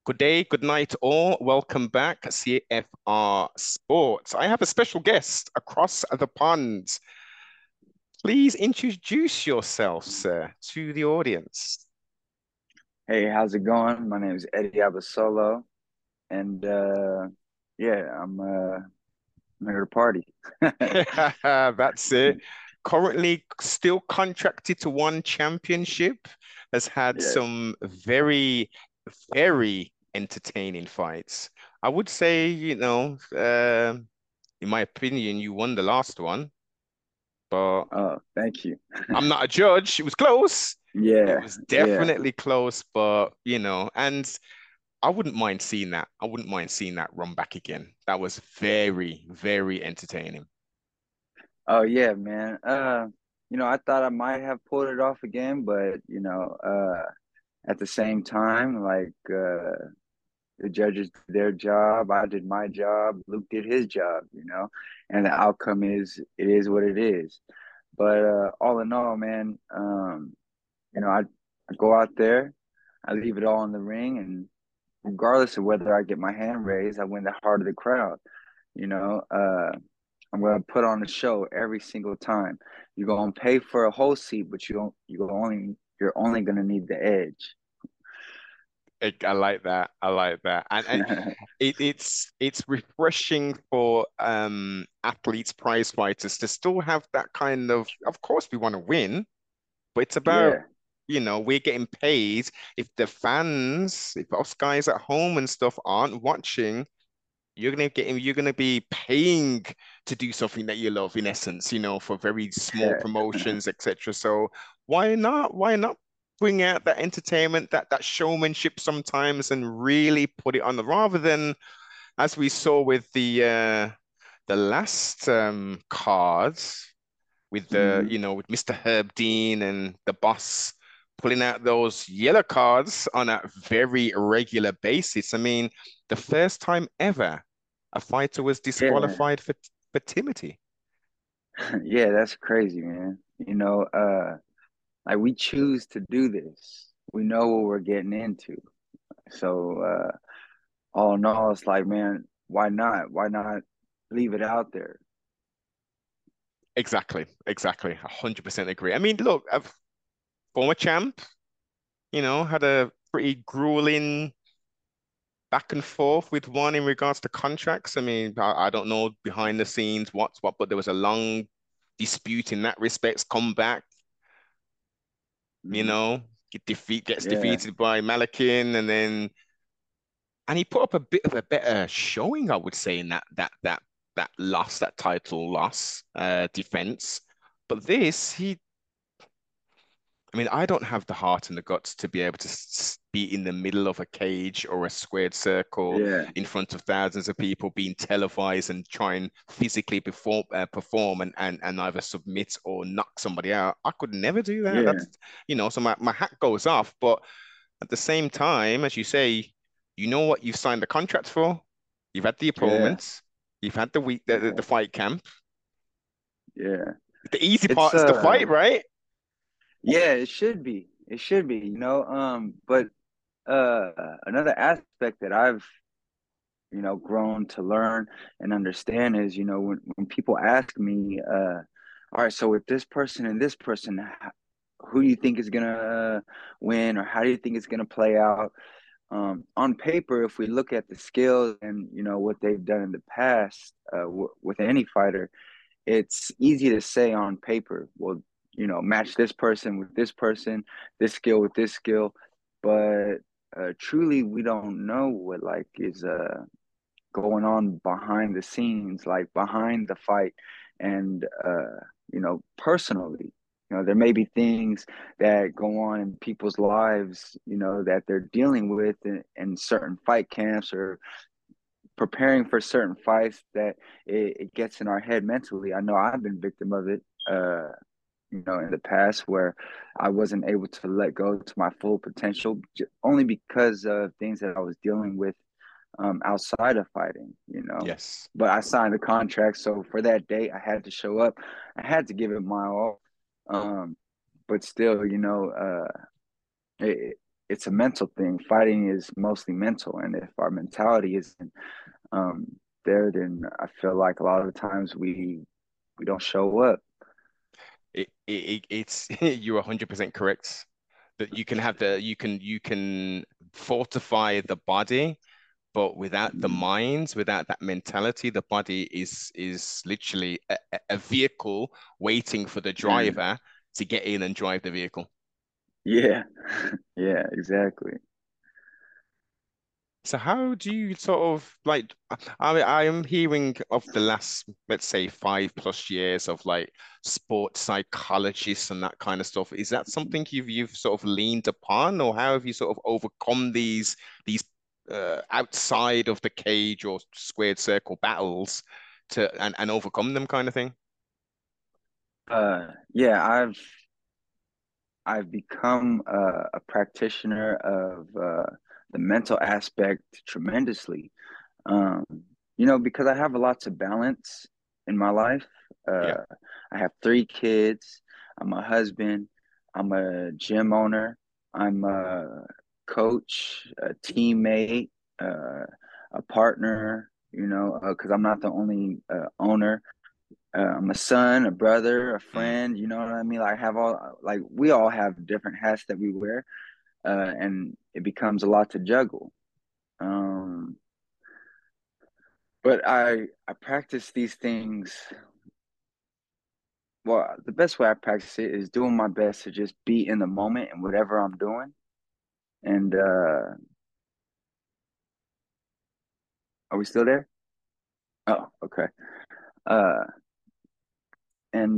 Good day, good night, all. Welcome back, CFR Sports. I have a special guest across the pond. Please introduce yourself, sir, to the audience. Hey, how's it going? My name is Eddie Abasolo, and yeah, I'm here to party. That's it. Currently still contracted to one championship, has had Yeah. some very, very entertaining fights. I would say, in my opinion, you won the last one, but Oh, thank you. I'm not a judge. It was close. It Yeah, was yeah. definitely close, but and I wouldn't mind seeing that. I wouldn't mind seeing that run back again. That was very, very entertaining. Oh yeah, man. I thought I might have pulled it off again, but at the same time, the judges did their job, I did my job, Luke did his job, and the outcome is it is what it is. But all in all, man, I go out there, I leave it all in the ring, and regardless of whether I get my hand raised, I win the heart of the crowd. You know, uh, I'm gonna put on a show every single time. You're gonna pay for a whole seat, but you're only gonna need the edge. I like that. I like that. And it's refreshing for athletes, prize fighters to still have that kind of course we want to win, but it's about, Yeah, we're getting paid. If the fans, if us guys at home and stuff aren't watching, you're gonna be paying to do something that you love in essence, for very small yeah, promotions, etc. So why not? Why not bring out that entertainment, that showmanship sometimes and really put it on the rather than as we saw with the last cards with hmm with Mr. Herb Dean and the boss pulling out those yellow cards on a very regular basis. I mean, the first time ever a fighter was yeah, disqualified for Timothy. yeah. That's crazy, man. Like we choose to do this. We know what we're getting into. So all in all, it's like, man, why not? Why not leave it out there? Exactly, exactly. 100% agree. I mean, look, a former champ, had a pretty grueling back and forth with one in regards to contracts. I mean, I don't know behind the scenes what's what, but there was a long dispute in that respects. Come back, you Mhm. know, gets Yeah, defeated by Malakin, and he put up a bit of a better showing, I would say, in that title loss, defense. But this, I mean, I don't have the heart and the guts to be able to be in the middle of a cage or a squared circle yeah, in front of thousands of people being televised and try and physically perform and either submit or knock somebody out. I could never do that. yeah, So my hat goes off. But at the same time, as you say, you know what you've signed the contract for. You've had the yeah, opponents. You've had the week, the yeah, fight camp. yeah. The easy It's part is the fight, right? yeah, it should be. It should be, but another aspect that I've, grown to learn and understand is, when people ask me, all right, so with this person and this person, who do you think is gonna win, or how do you think it's gonna play out? On paper, if we look at the skills and what they've done in the past with any fighter, it's easy to say on paper, well, match this person with this skill with this skill, but truly, we don't know what like is going on behind the scenes, like behind the fight, and personally. There may be things that go on in people's lives, that they're dealing with in certain fight camps or preparing for certain fights that it gets in our head mentally. I know I've been victim of it, in the past where I wasn't able to let go to my full potential only because of things that I was dealing with outside of fighting. Yes. But I signed a contract, so for that date, I had to show up. I had to give it my all. But still, it, it's a mental thing. Fighting is mostly mental, and if our mentality isn't um, there, then I feel like a lot of the times we don't show up. It's you're 100% correct that you can have you can fortify the body, but without the Mm, mind, without that mentality, the body is literally a vehicle waiting for the mm. driver to get in and drive the vehicle. Yeah, yeah, exactly. So how do you sort of like I am hearing of the last, let's say, 5+ years of like sports psychologists and that kind of stuff. Is that something you've sort of leaned upon, or how have you sort of overcome these outside of the cage or squared circle battles to and overcome them kind of thing? Yeah, I've become a practitioner of the mental aspect tremendously. Um, because I have a lot to balance in my life. Yeah. Uh, I have 3 kids. I'm a husband. I'm a gym owner. I'm a coach, a teammate, uh, a partner. Because I'm not the only owner. I'm a son, a brother, a Mm. friend. You know what I mean? Like, I have all like we all have different hats that we wear, and it becomes a lot to juggle. Um, but I practice these things. Well, the best way I practice it is doing my best to just be in the moment and whatever I'm doing. And are we still there? Oh, okay. Uh, and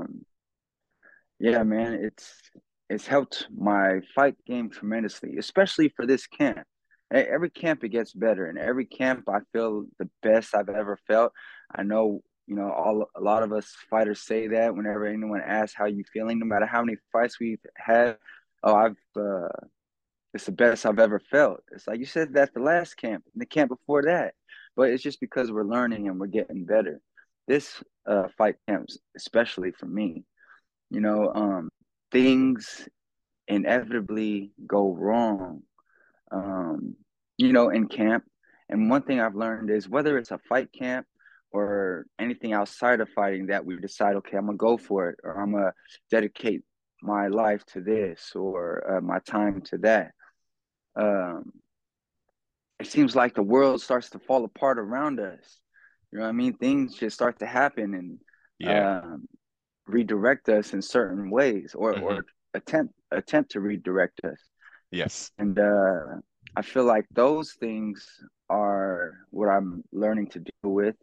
Yeah, man, it's helped my fight game tremendously, especially for this camp. Every camp it gets better, and every camp I feel the best I've ever felt. I know, a lot of us fighters say that whenever anyone asks how you feeling, no matter how many fights we've had. Oh, I've it's the best I've ever felt. It's like you said that the last camp, the camp before that, but it's just because we're learning and we're getting better. This fight camps, especially for me, you know, um, things inevitably go wrong, um, in camp. And one thing I've learned is whether it's a fight camp or anything outside of fighting that we decide, okay, I'm gonna go for it, or I'm gonna dedicate my life to this, or my time to that. Um, it seems like the world starts to fall apart around us. You know what I mean? Things just start to happen and Yeah. um, redirect us in certain ways, or Hmm. attempt to redirect us. Yes. And I feel like those things are what I'm learning to deal with.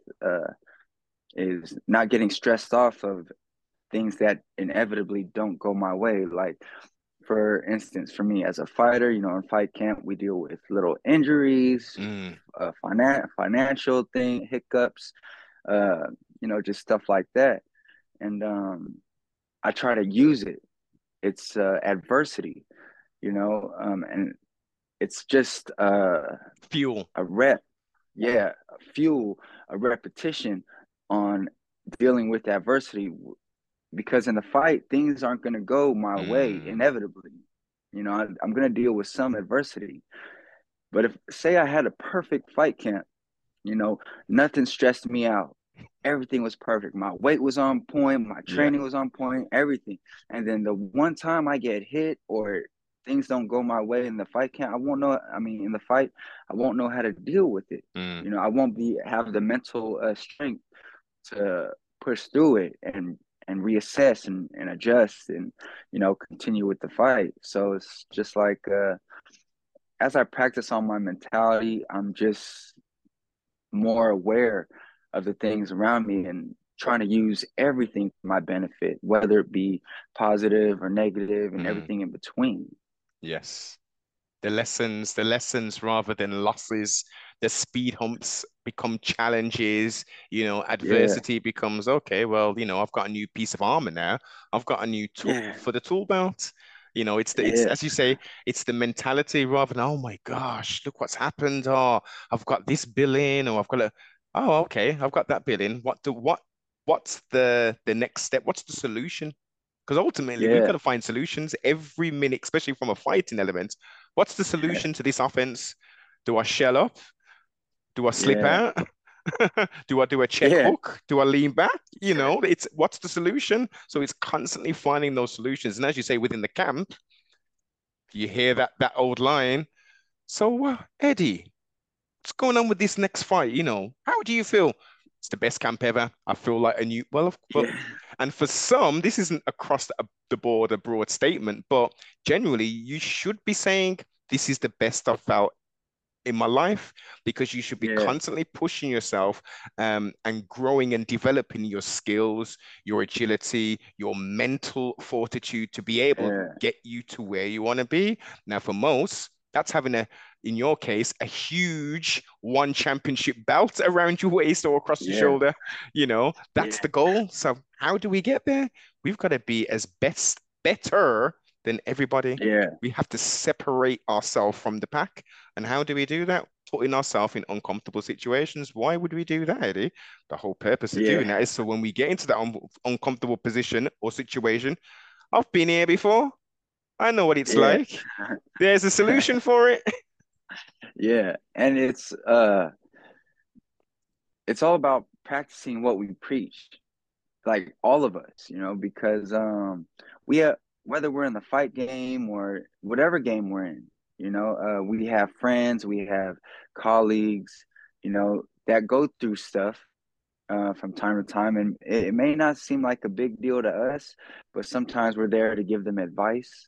Is not getting stressed off of things that inevitably don't go my way. Like, for instance, for me as a fighter, in fight camp, we deal with little injuries, Mm. financial hiccups, uh, just stuff like that. And I try to use it. It's adversity, and it's just Fuel. a rep, yeah, a fuel, a repetition on dealing with adversity. Because in the fight, things aren't going to go my way Mm. inevitably. I'm going to deal with some adversity. But if, say, I had a perfect fight camp, you know, nothing stressed me out. Everything was perfect. My weight was on point. My Yeah. training was on point. Everything. And then the one time I get hit or things don't go my way in the fight camp, I won't know. I mean, in the fight, I won't know how to deal with it. Mm. I won't be have the mental strength to push through it and reassess and adjust and continue with the fight. So it's just like as I practice on my mentality, I'm just more aware of the things around me and trying to use everything for my benefit, whether it be positive or negative and Mm. everything in between. Yes. The lessons rather than losses, the speed humps become challenges, Yeah, adversity becomes okay, well, I've got a new piece of armor now. I've got a new tool yeah, for the tool belt. It's yeah, as you say, it's the mentality rather than, oh my gosh, look what's happened. Oh, I've got this bill in, or I've got oh, okay, I've got that bill in. What's the next step? What's the solution? Because ultimately, we've got yeah, to find solutions every minute, especially from a fighting element. What's the solution to this offense? Do I shell up? Do I slip Yeah. out? Do I do a check Yeah. hook? Do I lean back? It's what's the solution? So it's constantly finding those solutions. And as you say, within the camp, you hear that old line. So, Eddie, what's going on with this next fight? How do you feel? It's the best camp ever. I feel like a new, well, Yeah. and for some, this isn't across the board a broad statement, but generally, you should be saying this is the best I've felt in my life because you should be Yeah. constantly pushing yourself and growing and developing your skills, your agility, your mental fortitude to be able to Yeah. get you to where you want to be. Now, for most, that's having in your case, a huge one championship belt around your waist or across your Yeah. shoulder. That's Yeah. the goal. So how do we get there? We've got to be better than everybody. Yeah. We have to separate ourselves from the pack. And how do we do that? Putting ourselves in uncomfortable situations. Why would we do that, Eddie? The whole purpose of doing Yeah. that is so when we get into that uncomfortable position or situation, I've been here before. I know what it's Yeah. like. There's a solution for it. Yeah. And it's all about practicing what we preach. Like all of us, because we have, whether we're in the fight game or whatever game we're in, we have friends, we have colleagues, that go through stuff from time to time, and it may not seem like a big deal to us, but sometimes we're there to give them advice,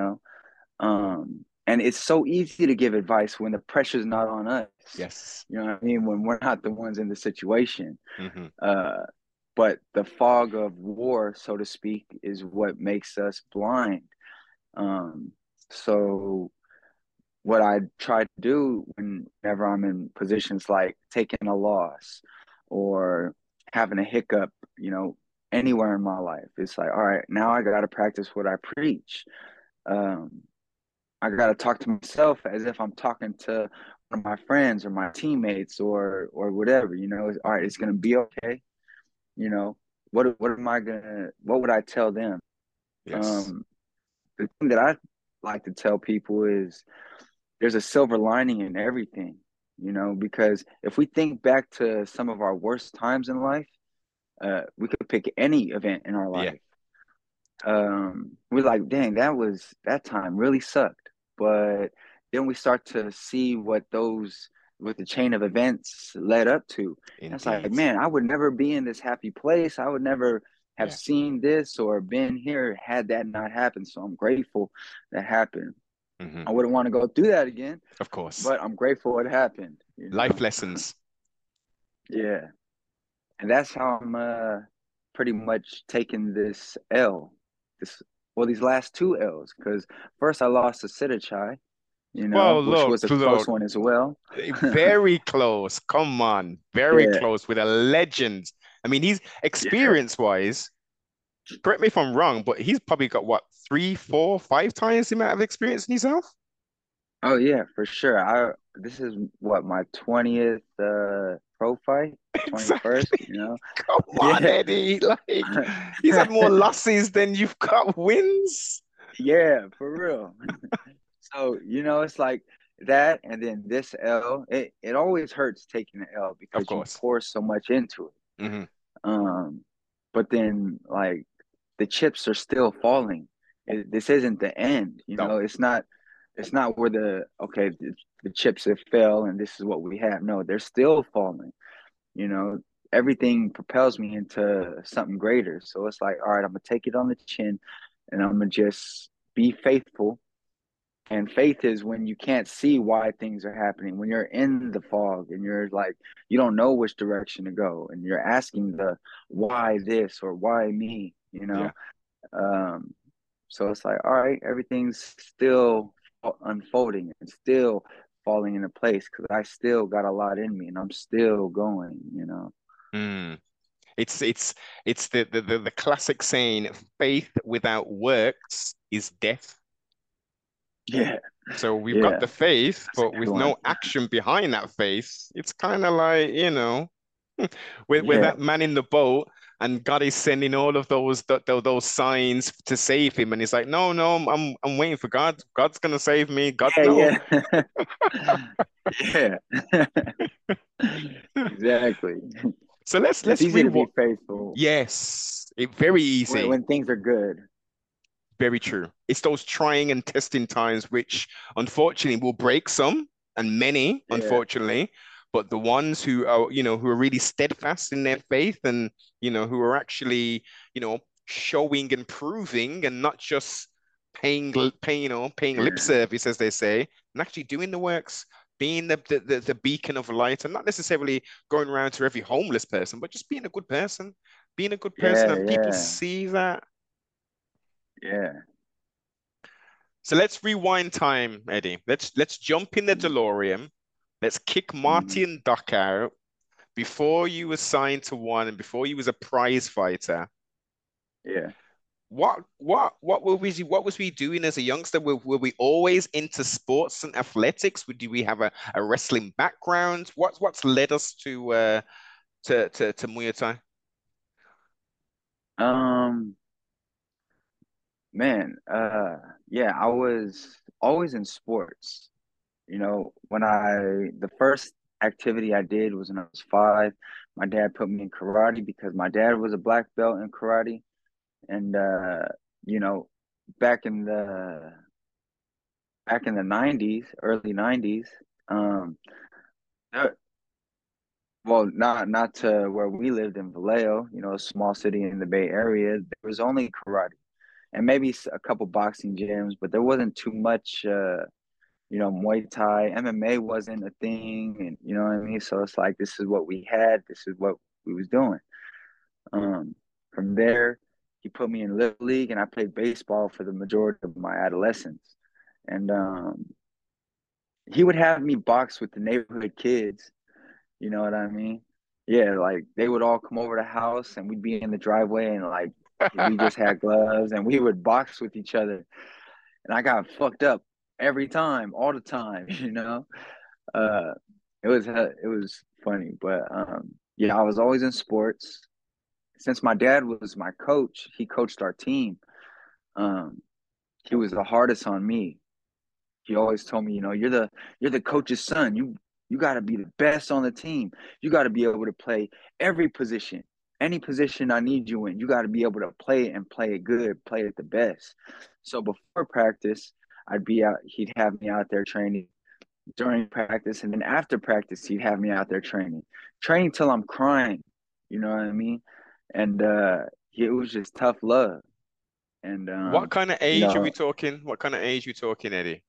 and it's so easy to give advice when the pressure's not on us. Yes. You know what I mean? When we're not the ones in the situation. Hmm. Uh, but the fog of war, so to speak, is what makes us blind. Um, so what I try to do whenever I'm in positions like taking a loss or having a hiccup, anywhere in my life, it's like, all right, now I got to practice what I preach. Um, I got to talk to myself as if I'm talking to one of my friends or my teammates or whatever. All right, it's gonna be okay. You know, what would I tell them? Yes. Um, the thing that I like to tell people is there's a silver lining in everything, because if we think back to some of our worst times in life, we could pick any event in our Yeah. life. We're like, dang, that time really sucked. But then we start to see what the chain of events led up to. And it's like, Indeed. man, I would never be in this happy place. I would never have Yeah. seen this or been here had that not happened. So I'm grateful that happened. Hmm. I wouldn't want to go through that again, Of course. but I'm grateful it happened. Life lessons. Yeah. And that's how I'm pretty much taking this L. This these last two L's, because first I lost to Sittachai, Well, which look, was a close look, one as well. very close. Come on, very Yeah, close with a legend. I mean, he's yeah. experience-wise, correct me if I'm wrong, but he's probably got what, three, four, five times the amount of experience in himself? Oh yeah, for sure. This is what my 20th pro fight, Exactly. 21st. Come on, Yeah. Eddie. Like, he's had more losses than you've got wins. Yeah, for real. So, it's like that, and then this L, it always hurts taking the L Of because you course. pour so much into it. Hmm. Um, but then like the chips are still falling. This isn't the end, No. it's not where the chips have fell and this is what we have. No, they're still falling. You know, Everything propels me into something greater. So it's like, all right, I'm gonna take it on the chin and I'm gonna just be faithful. And faith is when you can't see why things are happening, when you're in the fog and you're like, you don't know which direction to go, and you're asking the why this or why me. Yeah. Um, so it's like, all right, everything's still unfolding and still falling into place because I still got a lot in me and I'm still going. Mm. It's the classic saying, faith without works is death. Yeah, So we've got yeah, the faith, that's a but good with one. no action behind that faith, it's kind of like, with Yeah, that man in the boat and God is sending all of those signs to save him, and he's like, no, no, I'm waiting for God. God's gonna save me. God, Yeah, no. yeah. Yeah. Exactly. So let's It's let's easy to rewind. be faithful Yes, very easy. when things are good. Very true. It's those trying and testing times which unfortunately will break some and many, Yeah, unfortunately, but the ones who are, who are really steadfast in their faith and, who are actually, showing and proving and not just paying lip yeah, service, as they say, and actually doing the works, being the beacon of light and not necessarily going around to every homeless person, but just being a good person, yeah, and people yeah, see that. yeah. So let's rewind time, Eddie. Let's jump in the DeLorean. Let's kick Mhm. Marty and Doc out before you were signed to one and before you was a prize fighter. Yeah. What was we doing as a youngster? Were we always into sports and athletics? Do we have a wrestling background? What's led us to Muay Thai? Um, man, yeah, I was always in sports. When the first activity I did was when I was 5. My dad put me in karate because my dad was a black belt in karate. And you know, back in the '90s, early '90s, um, there- well, not to where we lived in Vallejo, a small city in the Bay Area. There was only karate and maybe a couple boxing gyms, but there wasn't too much. Muay Thai, MMA wasn't a thing, and you know what I mean. So it's like this is what we had. This is what we was doing. Um, from there, he put me in Little League, and I played baseball for the majority of my adolescence. And he would have me box with the neighborhood kids. You know what I mean? Yeah, like they would all come over the house, and we'd be in the driveway, and like we just had gloves, and we would box with each other. And I got fucked up every time, all the time. Uh, it was funny, but yeah, I was always in sports. Since my dad was my coach, he coached our team. Um, he was the hardest on me. He always told me, you're the coach's son. You got to be the best on the team. You got to be able to play every position, any position I need you in. You got to be able to play it and play it good, play it the best. So before practice, I'd be out. He'd have me out there training during practice, and then after practice, he'd have me out there training till I'm crying. You know what I mean? And it was just tough love. And What kind of you age are we know, talking? What kind of age are we talking, Eddie?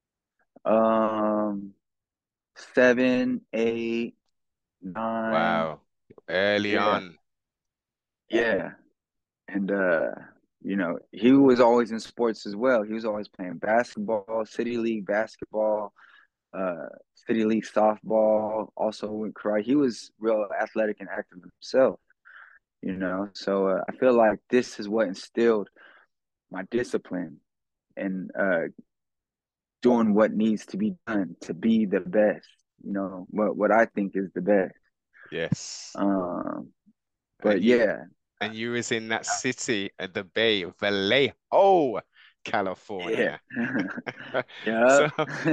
um, 7, 8, 9, Wow, early yeah, on. yeah. And he was always in sports as well. He was always playing basketball, city league basketball, uh, city league softball. Also with karate, he was real athletic and active himself. So I feel like this is what instilled my discipline and doing what needs to be done to be the best. What I think is the best. Yes. Um, And but you yeah, and you was in that city at the Bay, Vallejo, yeah, California. yeah. So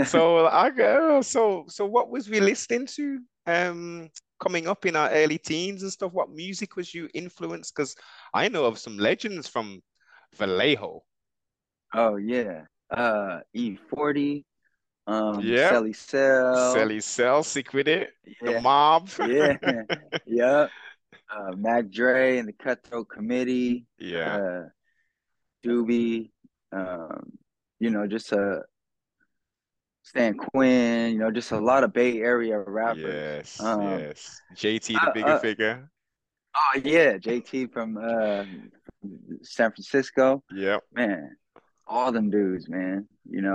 so what was we listening to coming up in our early teens and stuff? What music was you influenced? Because I know of some legends from Vallejo. Oh yeah. E40, Yep. Selly Cell. Sally Cell, sick with it. The Yeah, mob. yeah, yeah. Mac Dre and the Cutthroat Committee. Yeah. Uh, Doobie. Um, just Stan Quinn. Just a lot of Bay Area rappers. Yes, yes. JT the Uh, bigger uh, figure. oh yeah, JT from San Francisco. Yep. Man, all them dudes, man.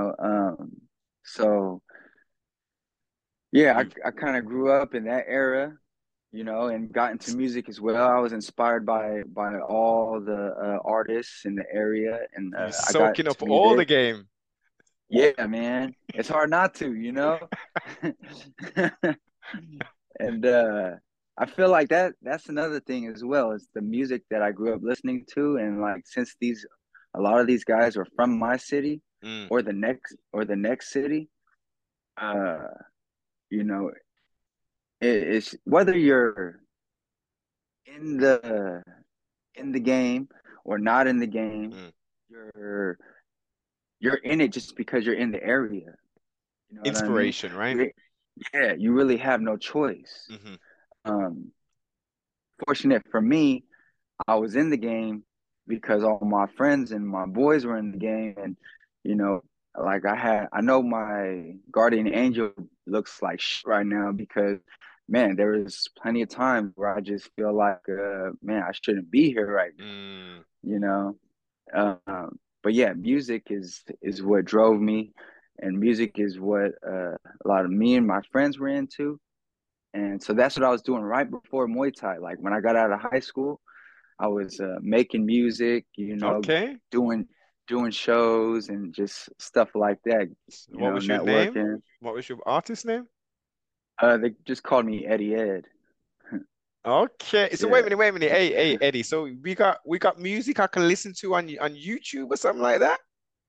So yeah, You've I kind of grew up in that era, and got into music as well. I was inspired by all the artists in the area, and you're I got soaking into up all the music. game. Yeah, man, it's hard not to. And I feel like that's another thing as well, is the music that I grew up listening to. And like, since a lot of these guys are from my city Mm, or the next city, uh, you know, it's whether you're in the in the game or not in the game, mm. you're you're in it just because you're in the area. You know what I mean? Inspiration, right? You, yeah, you really have no choice. Hmm. Um, Fortunate for me, I was in the game because all my friends and my boys were in the game, and you know, like I know my guardian angel looks like shit right now because, man, there was plenty of times where I just feel like, man, I shouldn't be here right now, Mm. you know. But yeah, music is what drove me, and music is what a lot of me and my friends were into, and so that's what I was doing right before Muay Thai. Like when I got out of high school, I was making music, Okay. doing shows and just stuff like that, What was your name? networking. What was your artist name? They just called me Eddie Ed. Okay. So Yeah. wait a minute. Hey, Eddie. So we got music I can listen to on YouTube or something like that?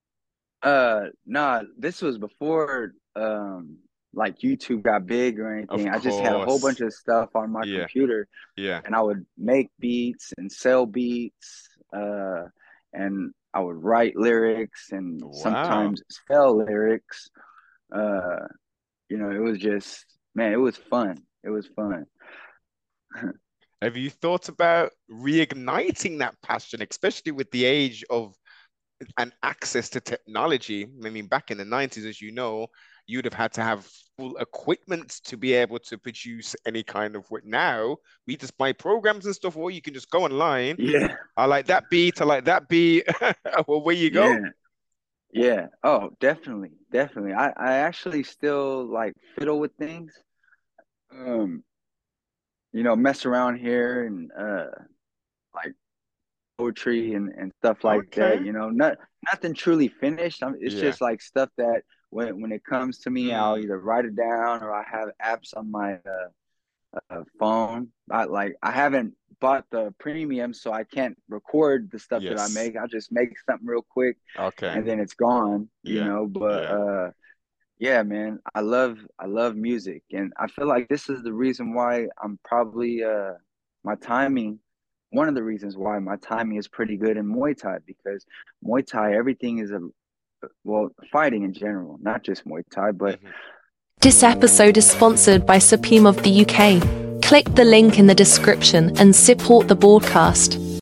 Nah, this was before like YouTube got big or Of anything. I just had a whole bunch course. of stuff on my Yeah. computer, Yeah. and I would make beats and sell beats, and I would write lyrics and Wow. sometimes spell lyrics. Uh, it was just, man, it was fun. It was fun. Have you thought about reigniting that passion, especially with the age of and access to technology? I mean, back in the 90s, as you know, you'd have had to have full equipment to be able to produce any kind of work. Now, we just buy programs and stuff, or you can just go online. Yeah, I like that beat. I like that beat. Well, where you go? yeah, yeah. Oh, definitely, definitely. I actually still like fiddle with things. Um, mess around here and like poetry and stuff like that. Okay. Nothing truly finished. It's Yeah. just like stuff that when it comes to me, I'll Mm, either write it down or I have apps on my phone. I haven't bought the premium, so I can't record the stuff that I yes. make. I just make something real quick, Okay. and then it's gone. Yeah. But Yeah. yeah, man, I love music, and I feel like this is the reason why I'm probably my timing. One of the reasons why my timing is pretty good in Muay Thai, because Muay Thai, everything is well, fighting in general, not just Muay Thai, but Hmm. This episode is sponsored by Supreme of the UK. Click the link in the description and support the broadcast.